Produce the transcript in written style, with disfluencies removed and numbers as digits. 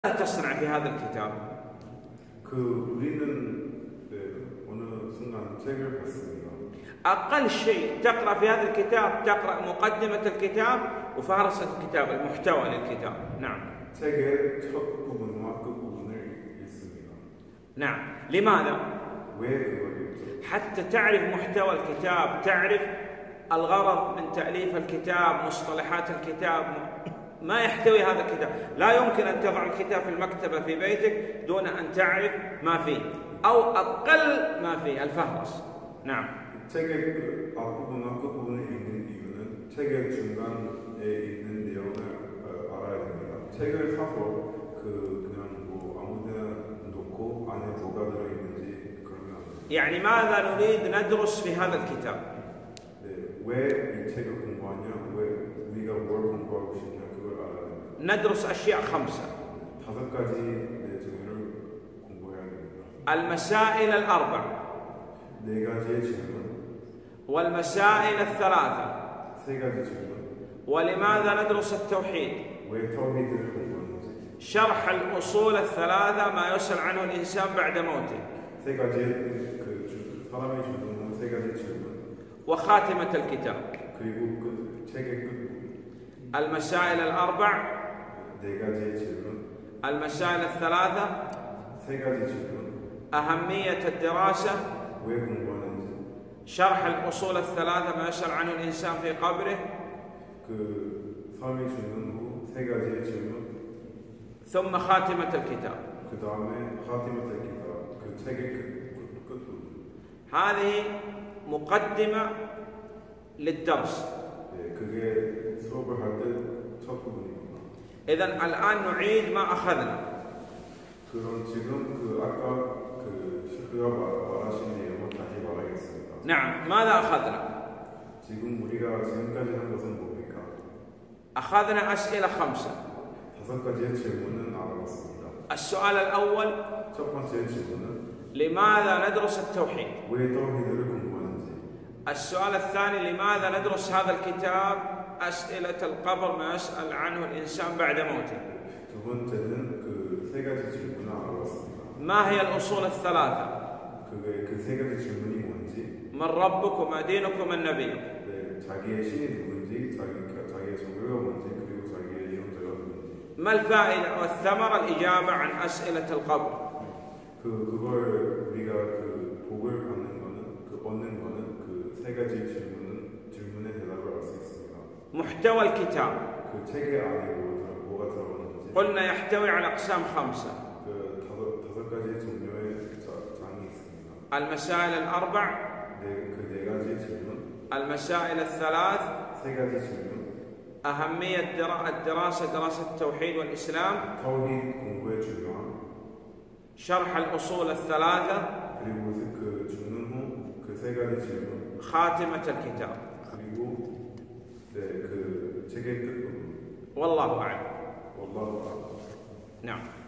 تصنع في هذا الكتاب؟ 우리는 어느 순간 책을 봤습니다. أقل شيء تقرأ في هذا الكتاب تقرأ مقدمة الكتاب وفهرس الكتاب، المحتوى للكتاب. نعم. 책의 첫 부분과 끝 부분을 읽습니다. نعم. لماذا؟ 왜 그걸 읽죠? حتى تعرف محتوى الكتاب، تعرف الغرض من تأليف الكتاب، مصطلحات الكتاب. ما يحتوي هذا الكتاب، لا يمكن أن تضع الكتاب في المكتبة في بيتك دون أن تعرف ما فيه أو أقل ما فيه الفهرس. نعم. 책의 앞부분과 끝부분을 읽는 이유는 책의 중간에 있는 내용을 알아야 됩니다. 책을 사서 그냥 아무데나 놓고 안에 뭐가 들어있는지 그러면 안 돼요. يعني ماذا نريد ندرس في هذا الكتاب؟ 왜 이 책을 공부하냐? 왜 우리가 뭘 공부하고 싶냐? 그걸 알아야 됩니다. ندرس أشياء 5. 5가지 내용을 공부해야 됩니다. المسائل ال4. 4가지의 질문. والمسائل ال3. 3가지 질문. ولماذا ندرس التوحيد؟ 왜 타우히드를 공부하는지. شرح الأصول ال3 ما يسأل عنه الإنسان بعد موته. 3가지의 사람의 질문, 3가지 질문. وخاتمة الكتاب. 그리고 책의 끝. المسائل ال4. 4가지의 질문. المسائل ال3. 3가지 질문. أهمية الدراسة. 왜 공부하는지. شرح الأصول ال3 ما يسأل عنه الإنسان في قبره. 사람의 질문 후 3가지의 질문. ثم خاتمة الكتاب. 그 다음에 خاتمة الكتاب. 책의 끝. هذه مقدمة للدرس. 그게 수업을 할 때 첫 부분입니다. إذن الآن نعيد ما أخذنا. 그럼 지금 아까 시크가 말하신 내용을 다시 말하겠습니다. نعم. ماذا أخذنا؟ 지금 우리가 지금까지 한 것은 뭡니까? أخذنا أسئلة 5. 5가지의 질문은 알아봤습니다. السؤال الأول: 첫 번째 질문은 لماذا ندرس التوحيد؟ 왜 타우히드를 공부하는지. السؤال الثاني: لماذا ندرس هذا الكتاب؟ أسئلة القبر ما يسأل عنه الإنسان بعد موته. 두 번째는 3가지 질문을 알아봤습니다. ما هي الأصول ال3؟ 그 3가지 질문이 뭔지. من ربك وما دينك ومن نبيك. 자기의 신이 누군지, 자기의 종교가 뭔지, 그리고 자기의 영자가 누군지. ما الفائدة والثمرة؟ الإجابة عن أسئلة القبر. 그걸 우리가 복을 얻는 거는 3가지 질문에 대답을 할 수 있습니다. محتوى الكتاب. 책의 안에 뭐가 들어가는지. قلنا يحتوي على أقسام 5. 5가지 종류의 장이 있습니다. المسائل ال4. 그 4가지 질문. المسائل ال3. 3가지 질문. أهمية الدراسة، دراسة التوحيد والإسلام. 타우히드 공부의 중요함. شرح الأصول ال3. 그리고 죽는 후 그 3가지 질문. خاتمة الكتاب. 그리고 책의 끝부분. والله أعلم. والله أعلم. نعم.